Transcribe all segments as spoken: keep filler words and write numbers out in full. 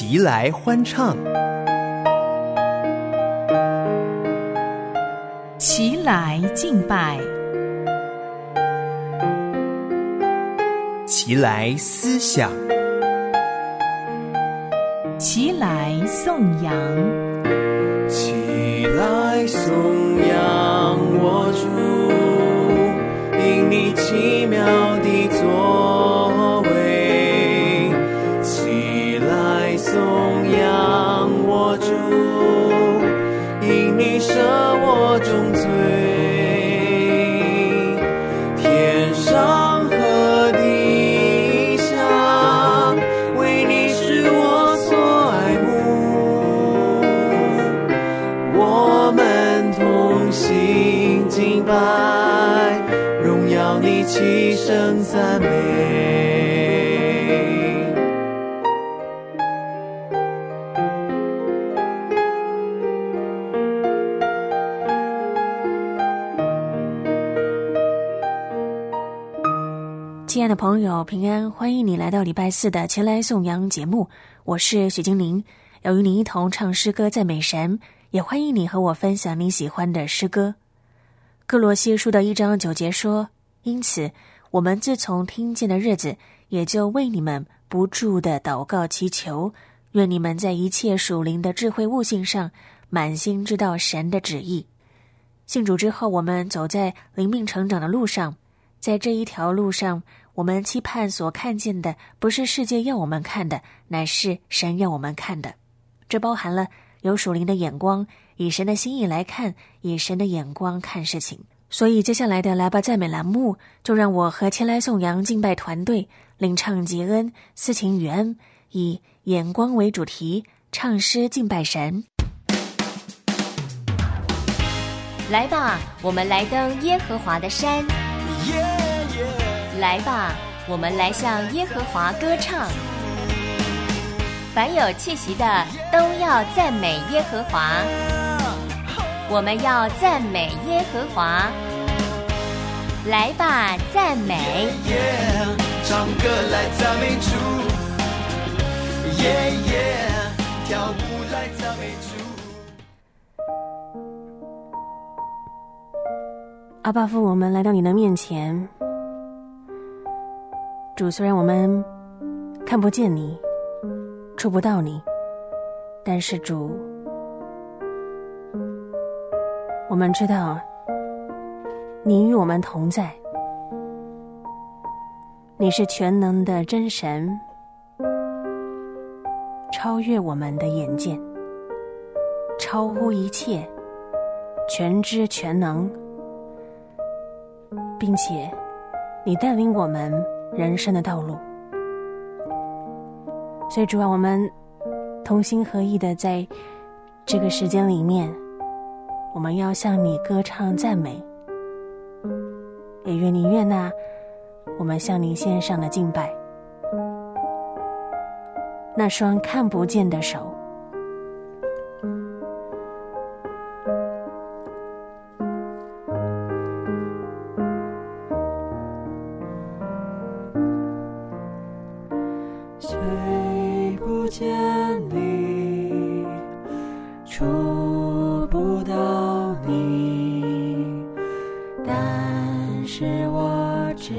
齐来欢唱， 齐来敬拜， 齐来思想， 齐来颂扬， 齐来颂扬我主，因你奇妙的作为。齐来颂扬我主，因你赦我重罪。天上和地下，为你是我所爱慕。我们同心敬拜，荣耀你，齐声赞美。 亲爱的朋友，平安，欢迎你来到礼拜四的前来颂扬节目，我是许金玲，要与你一同唱诗歌赞美神，也欢迎你和我分享你喜欢的诗歌。歌罗西书的一章九节说，因此我们自从听见的日子，也就为你们不住的祷告祈求，愿你们在一切属灵的智慧悟性上满心知道神的旨意。信主之后，我们走在灵命成长的路上，在这一条路上，我们期盼所看见的不是世界要我们看的，乃是神要我们看的。这包含了有属灵的眼光，以神的心意来看，以神的眼光看事情。所以接下来的来吧赞美栏目，就让我和前来颂扬敬拜团队领唱吉恩、思情与恩，以眼光为主题，唱诗敬拜神。 来吧，我们来登耶和华的山， yeah, yeah. 来吧，我们来向耶和华歌唱。凡有气息的都要赞美耶和华，我们要赞美耶和华。来吧，赞美 yeah, yeah. 唱歌来赞美主 yeah, yeah. 跳舞来赞美主。 阿爸父，我们来到你的面前，主，虽然我们看不见你，触不到你，但是主，我们知道你与我们同在，你是全能的真神，超越我们的眼见，超乎一切，全知全能，并且你带领我们人生的道路。所以主啊，我们同心合意的在这个时间里面，我们要向你歌唱赞美，也愿你悦纳我们向你献上的敬拜。那双看不见的手， 谁不见你，触不到你，但是我知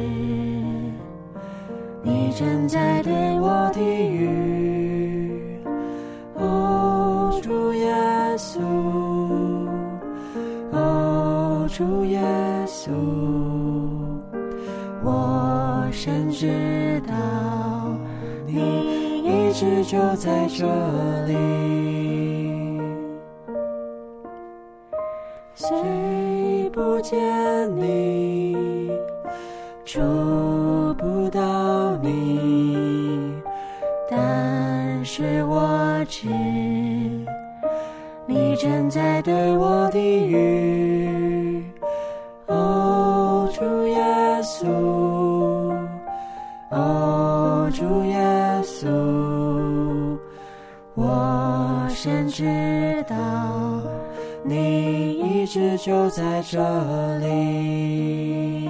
你正在对我的语。哦，主耶稣，哦，主耶稣，我深知道你一直就在这里。谁不见你，触不到你，但是我知你正在对我的语。哦，主耶稣，哦，主耶稣，我深知道你一直就在这里。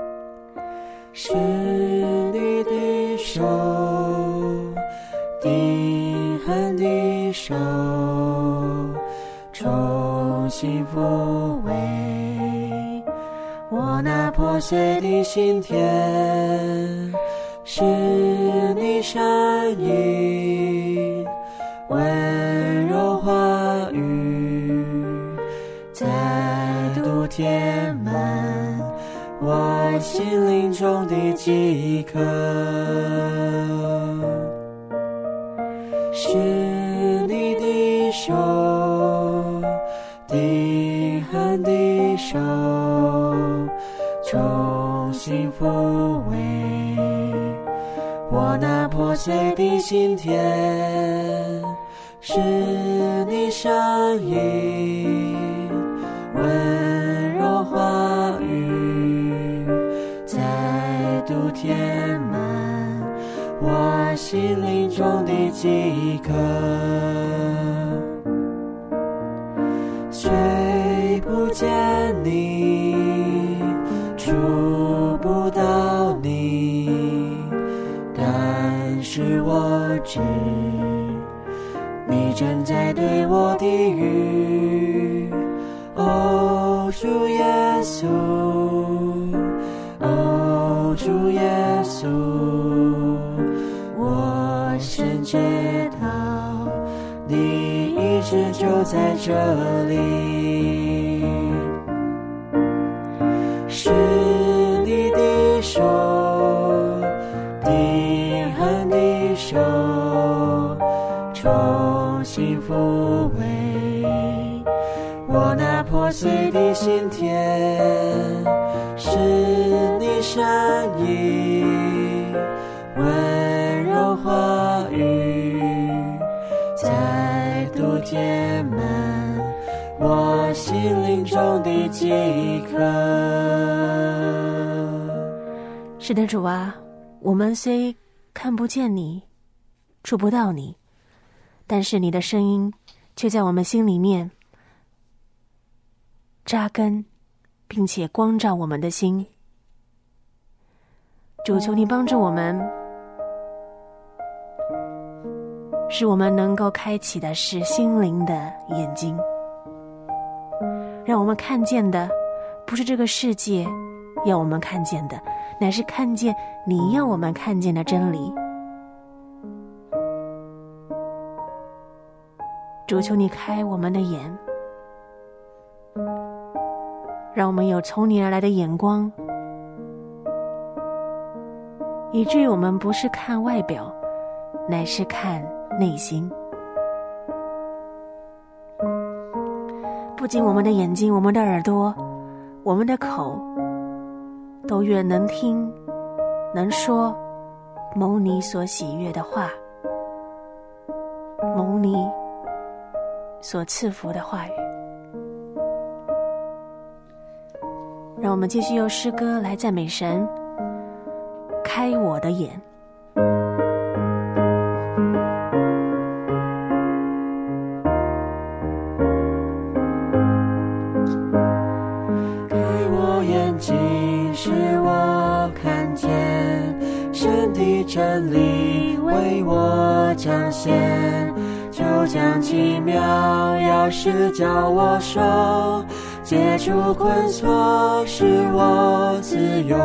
是你的手，的新抚慰我那破碎的心田，是你善意温柔话语再度填满我心灵中的饥渴，是你的手定恒的手重新抚慰我那破碎的心田，是你善意温柔话语再度填满我心灵中的饥渴，虽不见你触不到你，但是我知你正在对我的语，哦，主耶稣，哦，主耶稣，我深知道你一直就在这里，是你的手定恒的手重新抚慰我那破碎的心田，是你善意温柔话语再度填满我心灵中的饥渴。 是的，主啊，我们虽看不见你，触不到你，但是你的声音却在我们心里面扎根，并且光照我们的心。主，求你帮助我们，使我们能够开启的是心灵的眼睛，让我们看见的不是这个世界要我们看见的，乃是看见你要我们看见的真理。主，求你开我们的眼，让我们有从你而来的眼光，以至于我们不是看外表，乃是看内心。不仅我们的眼睛，我们的耳朵，我们的口都愿能听能说蒙你所喜悦的话，蒙你所赐福的话语。让我们继续用诗歌来赞美神，开我的眼。 开我眼睛，使我看见神的真理为我彰显，就将奇妙钥匙交我手，解除捆锁，使我自由。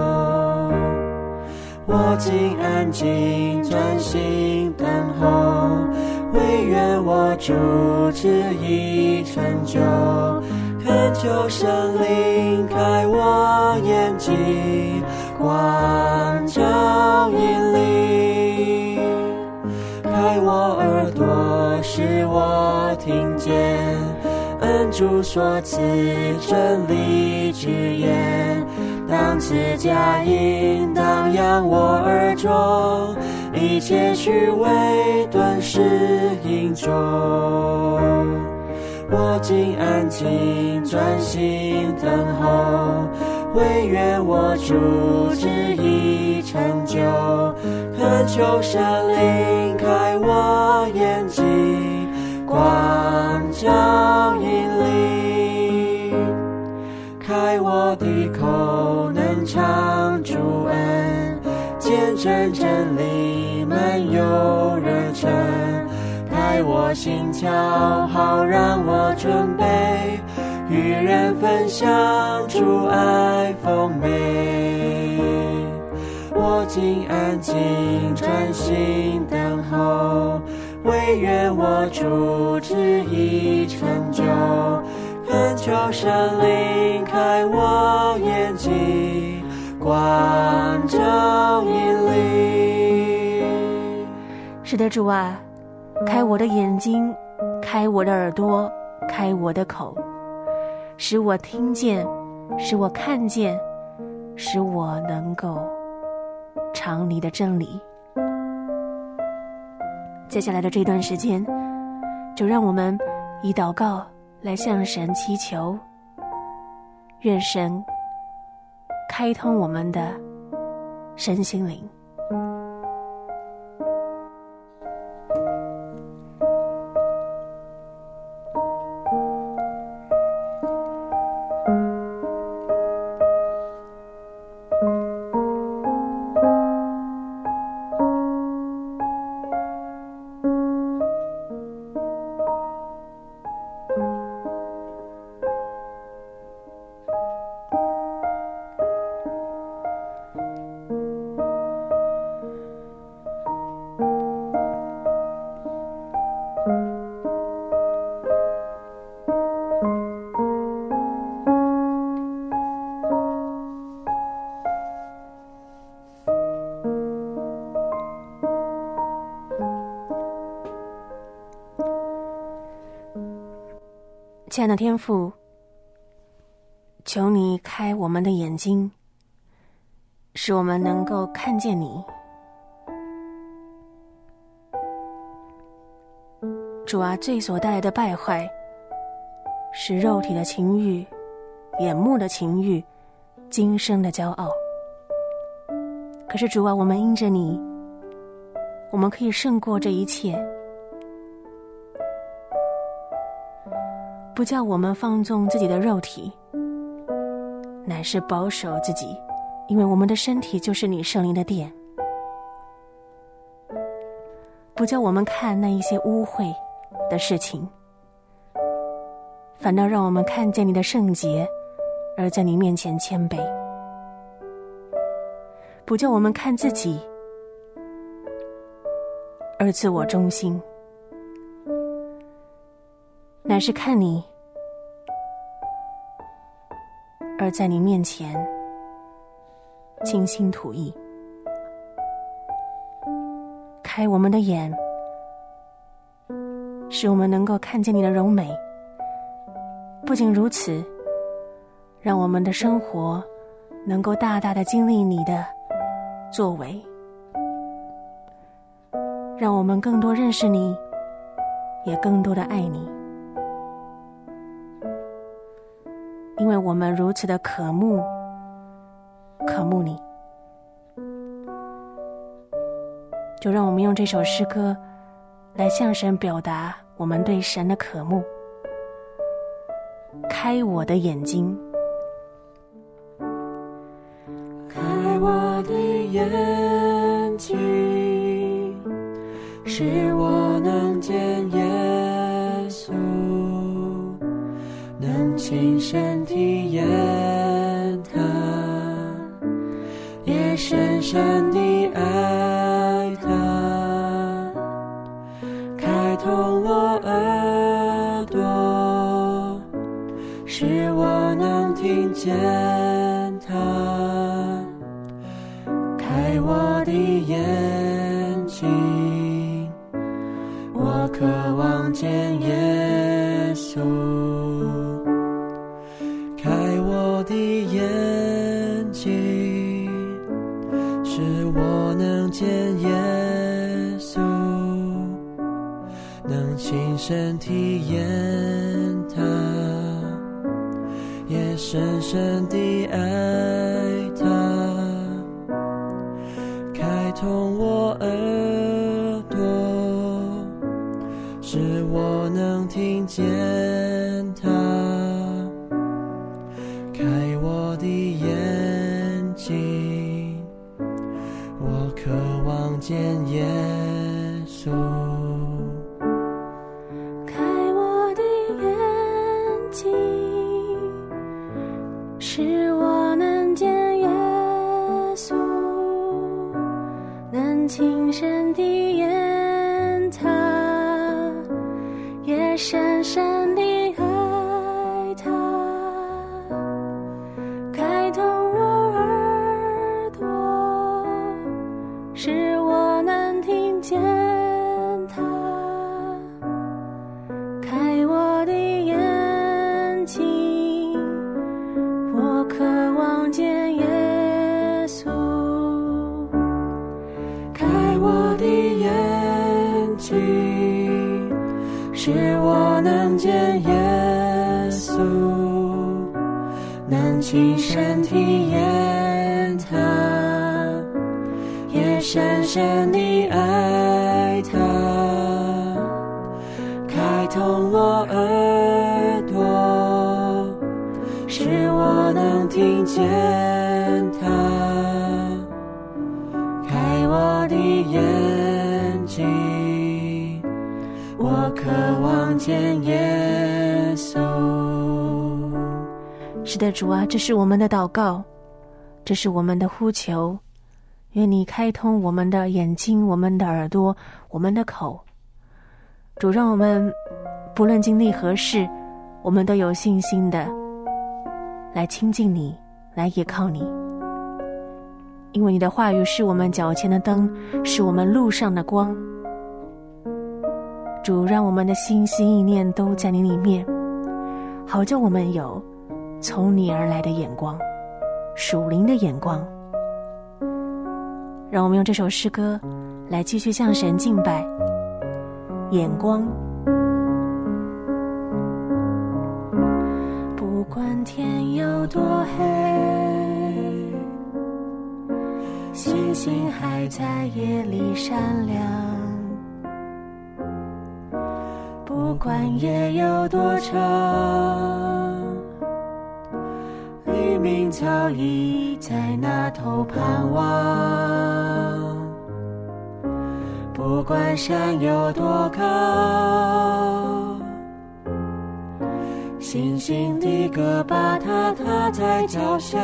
我竟安静专心等候，惟愿我主旨意成就。恳求神灵开我眼睛，光照引领，开我耳朵，使我听见恩主所赐真理之言，当此佳音荡漾我耳中，一切虚伪顿时隐踪。我竟安静专心等候，惟愿我主旨意成就。恳求神灵开我眼睛，光照引领，开我的口，能唱主恩，见证真理满有热忱，开我心窍，好让我准备与人分享主爱丰美。我竟安静专心等候，惟愿我主旨意成就。恳求圣灵开我眼睛，光照引领。 是的，主啊，开我的眼睛，开我的耳朵，开我的口，使我听见，使我看见，使我能够尝你的真理。接下来的这段时间，就让我们以祷告来向神祈求，愿神开通我们的身心灵。亲爱的天父，求你开我们的眼睛，使我们能够看见你。主啊，罪所带来的败坏是肉体的情欲、眼目的情欲、今生的骄傲。可是主啊，我们因着你，我们可以胜过这一切，不叫我们放纵自己的肉体，乃是保守自己，因为我们的身体就是你圣灵的殿。不叫我们看那一些污秽的事情，反倒让我们看见你的圣洁，而在你面前谦卑。不叫我们看自己，而自我中心，乃是看你，而在你面前倾心吐意。开我们的眼，使我们能够看见你的柔美。不仅如此，让我们的生活能够大大的经历你的作为，让我们更多认识你，也更多的爱你。因为我们如此的渴慕渴慕你，就让我们用这首诗歌来向神表达我们对神的渴慕。开我的眼睛， 开我的眼睛，使我能见耶稣，能亲身体验他，也深深地爱他，开通我耳朵，使我能听见他，开我的眼睛，我渴望见耶稣，开我的眼睛，使我能见耶稣，能亲身体验他，也深深地爱他，开通我耳朵，使我能听见他，开我的眼睛，我渴望见耶稣， 开我的眼睛， 能亲身地验他，也深深地爱他，开通我耳朵，使我能听见他，开我的眼睛，我渴望见耶稣，开我的眼睛，使我能见耶稣，能亲身体验他，也深深地爱他，开通我耳朵，使我能听见他，开我的眼睛，我渴望见耶稣。是的，主啊，这是我们的祷告，这是我们的呼求，愿你开通我们的眼睛，我们的耳朵，我们的口。主，让我们不论经历何事，我们都有信心的来亲近你，来依靠你，因为你的话语是我们脚前的灯，是我们路上的光。主，让我们的心心意念都在你里面，好叫我们有从你而来的眼光，属灵的眼光。让我们用这首诗歌来继续向神敬拜。眼光，不管天有多黑，星星还在夜里闪亮，不管夜有多长，黎明早已在那头盼望，不管山有多高，星星的歌把它踏在脚下，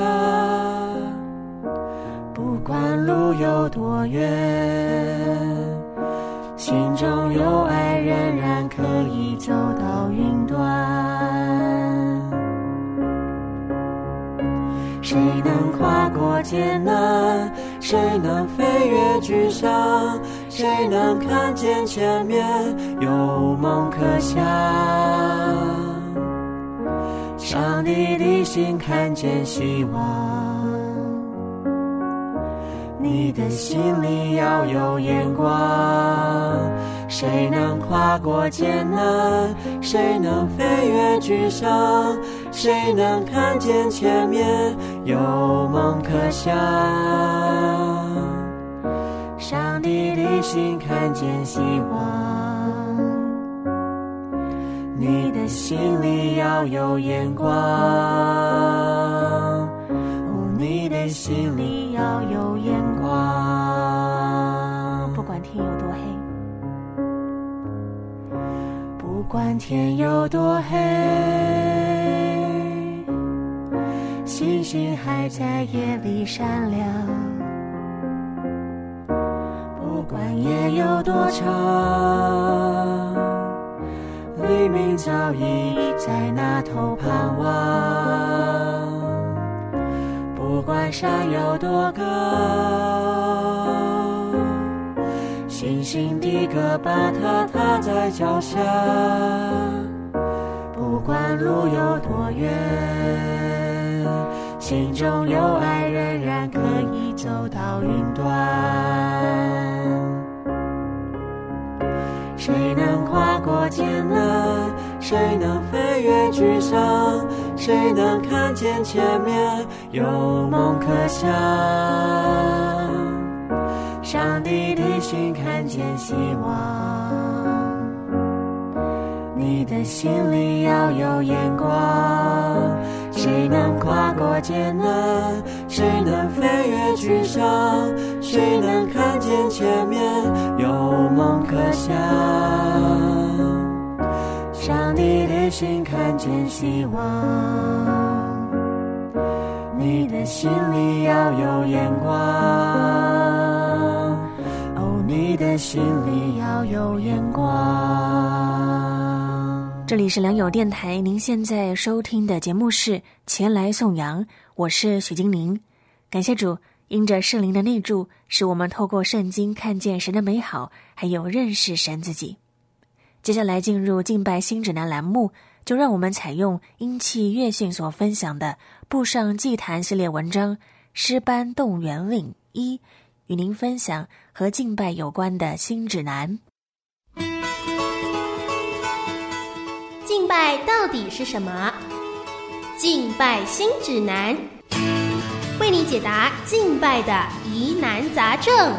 不管路有多远，心中有爱仍然可以走到云端。谁能跨过艰难，谁能飞越沮丧，谁能看见前面有梦可想，上帝的心看见希望，你的心里要有眼光。谁能跨过艰难，谁能飞越沮丧，谁能看见前面有梦可想，上帝的心看见希望，你的心里要有眼光，哦，你的心里要有眼光。不管天有多黑，不管天有多黑，星星还在夜里闪亮，不管夜有多长，黎明早已在那头盼望，不管山有多高，星星的歌把它踏在脚下，不管路有多远，心中有爱仍然可以走到云端。谁能跨过艰难，谁能飞越沮丧，谁能看见前面有梦可想，上帝的心看见希望，你的心里要有眼光。谁能跨过艰难，谁能飞越沮丧，谁能看见前面有梦可想，上帝的心看见希望，你的心里要有眼光，哦， 心里要有眼光。 这里是良友电台，您现在收听的节目是前来颂扬，我是许金玲。感谢主，因着圣灵的内住，使我们透过圣经看见神的美好，还有认识神自己。接下来进入敬拜新指南栏目，就让我们采用英气乐讯所分享的步上祭坛系列文章诗班动员令一，与您分享和敬拜有关的新指南。 敬拜到底是什么？敬拜新指南，为你解答敬拜的疑难杂症。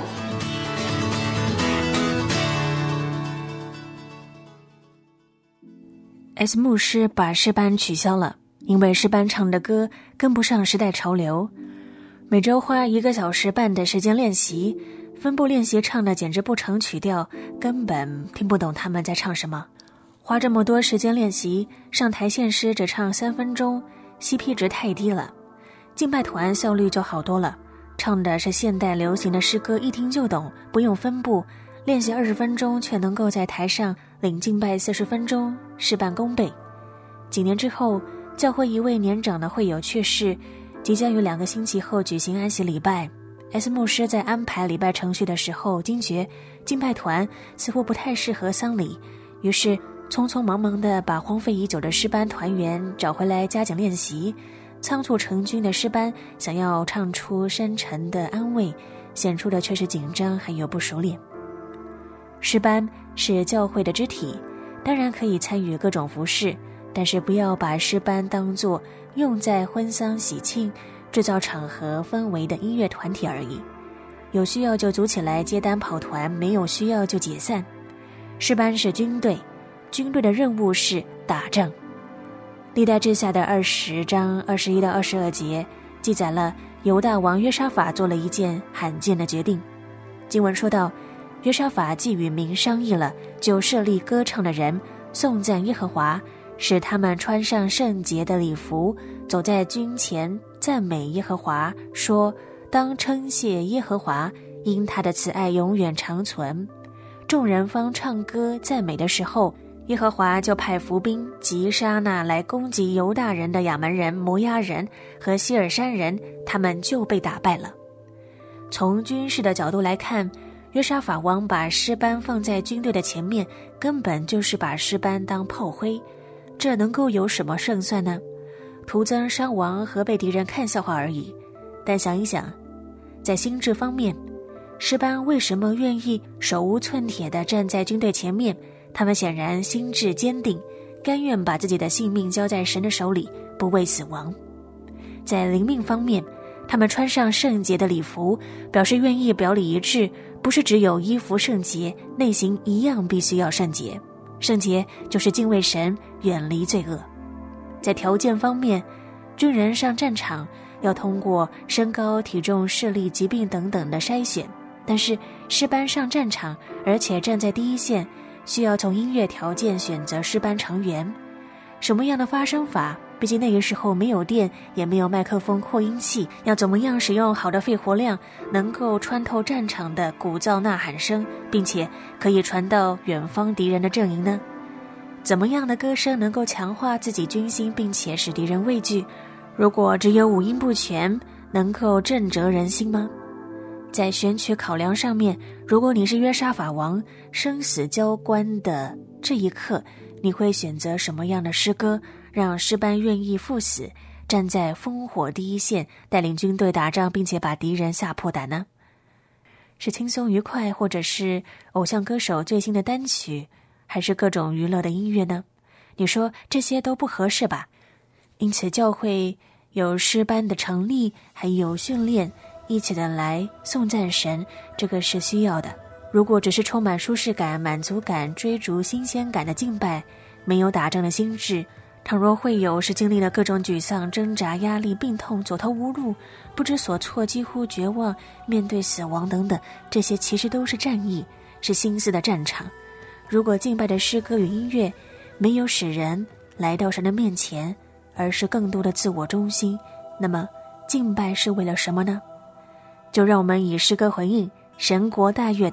S 牧师把诗班取消了，因为诗班唱的歌跟不上时代潮流。每周花一个小时半的时间练习，分部练习唱的简直不成曲调，根本听不懂他们在唱什么。花这么多时间练习，上台献诗只唱三分钟 C P 值太低了。敬拜团效率就好多了，唱的是现代流行的诗歌，一听就懂，不用分部练习二十分钟，却能够在台上领敬拜四十分钟，事半功倍。几年之后，教会一位年长的会友去世，即将于两个星期后举行安息礼拜。S 牧师在安排礼拜程序的时候，惊觉敬拜团似乎不太适合丧礼，于是匆匆忙忙地把荒废已久的诗班团员找回来加紧练习。仓促成军的诗班想要唱出深沉的安慰，显出的却是紧张还有不熟练。诗班是教会的肢体，当然可以参与各种服事，但是不要把诗班当作用在婚丧喜庆、制造场合氛围的音乐团体而已。有需要就组起来接单跑团，没有需要就解散。诗班是军队，军队的任务是打仗。历代志下的二十章二十一到二十二节记载了犹大王约沙法做了一件罕见的决定。经文说到，约沙法既与民商议了，就设立歌唱的人，颂赞耶和华，使他们穿上圣洁的礼服，走在军前，赞美耶和华，说：当称谢耶和华，因他的慈爱永远长存。众人方唱歌赞美的时候，耶和华就派伏兵击杀那来攻击犹大人的亚门人、摩押人和希尔山人，他们就被打败了。从军事的角度来看，约沙法王把诗班放在军队的前面，根本就是把诗班当炮灰，这能够有什么胜算呢？徒增伤亡和被敌人看笑话而已。但想一想，在心智方面，诗班为什么愿意手无寸铁地站在军队前面？他们显然心智坚定，甘愿把自己的性命交在神的手里，不畏死亡。在灵命方面，他们穿上圣洁的礼服，表示愿意表里一致，不是只有衣服圣洁，内心一样必须要圣洁。圣洁就是敬畏神，远离罪恶。在条件方面，军人上战场要通过身高、体重、视力、疾病等等的筛选，但是诗班上战场，而且站在第一线，需要从音乐条件选择诗班成员。什么样的发声法？毕竟那个时候没有电，也没有麦克风扩音器，要怎么样使用好的肺活量，能够穿透战场的鼓噪呐喊声，并且可以传到远方敌人的阵营呢？怎么样的歌声能够强化自己军心，并且使敌人畏惧？如果只有五音不全，能够震慑人心吗？在选取考量上面，如果你是约沙法王，生死交关的这一刻，你会选择什么样的诗歌，让诗班愿意赴死，站在烽火第一线，带领军队打仗，并且把敌人吓破胆呢？是轻松愉快，或者是偶像歌手最新的单曲，还是各种娱乐的音乐呢？你说这些都不合适吧？因此教会有诗班的成立，还有训练，一起的来颂赞神，这个是需要的。如果只是充满舒适感、满足感、追逐新鲜感的敬拜，没有打仗的心智，倘若会有是经历了各种沮丧、挣扎、压力、病痛、走投无路、不知所措、几乎绝望、面对死亡等等，这些其实都是战役，是心思的战场。如果敬拜的诗歌与音乐没有使人来到神的面前，而是更多的自我中心，那么敬拜是为了什么呢？就让我们以诗歌回应神国大乐的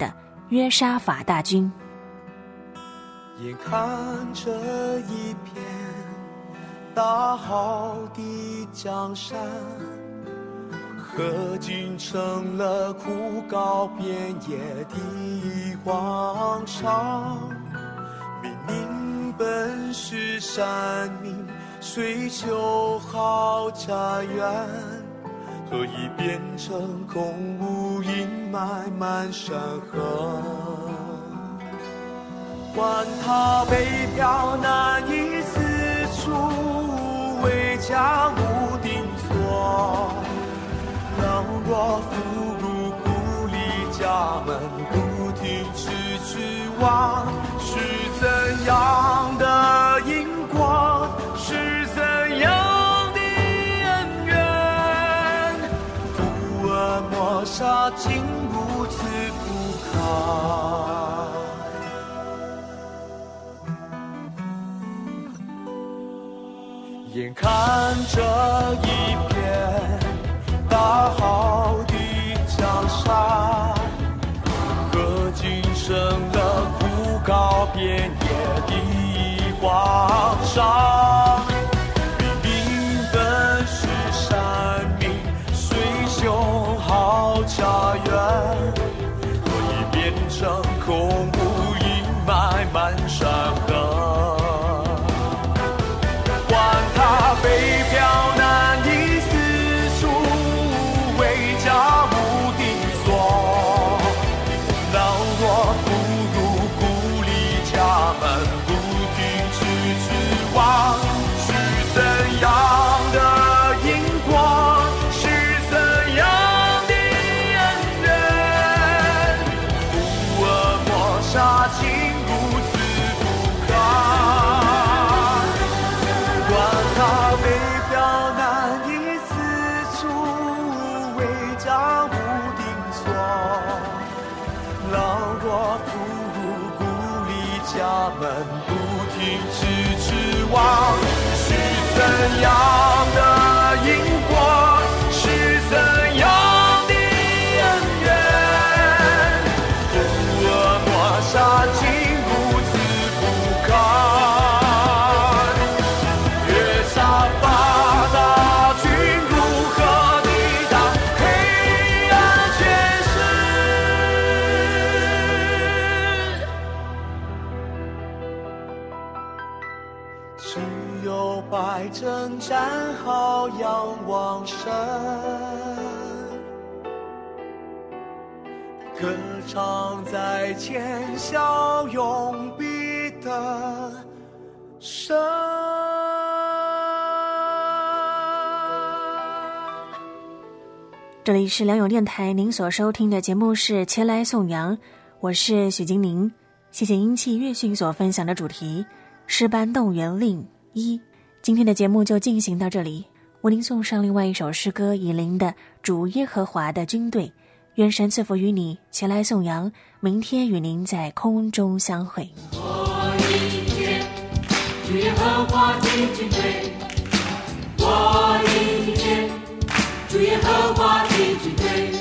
约沙法大军。 眼看这一片大好的江山，何竟成了枯槁遍野的荒场？明明本是山民，虽修好家园，何以变成空无阴霾满山河？管他北漂难以四处为家无定所，倘若妇孺孤立家门，不停痴痴望，是怎样的因果，是怎样的恩怨？福尔摩沙竟如此不堪。眼看这一片大好的江山，何竟成了枯槁遍野的荒场？明明本是山民，虽修好家园，何以变成空无阴霾满山河？北漂难以四处为家无定所，倘若妇孺孤立家门，不停痴痴望，是怎样的因果，是怎样的恩怨？福尔摩沙竟如此不堪。北漂难以四处为家无定所，倘若妇孺孤立家门，不停痴痴望，是怎样的因果，是怎样的恩怨？福尔摩沙竟如此不堪。只有摆正站好仰望神，歌唱在前效永必的神。 这里是良友电台，您所收听的节目是前来颂扬，我是许金玲。谢谢英气乐讯所分享的主题诗班动员令一。今天的节目就进行到这里，为您送上另外一首诗歌以琳的主耶和华的军队。愿神赐福于你，前来颂扬，明天与您在空中相会。 我迎接主耶和华的军队，我迎接主耶和华的军队。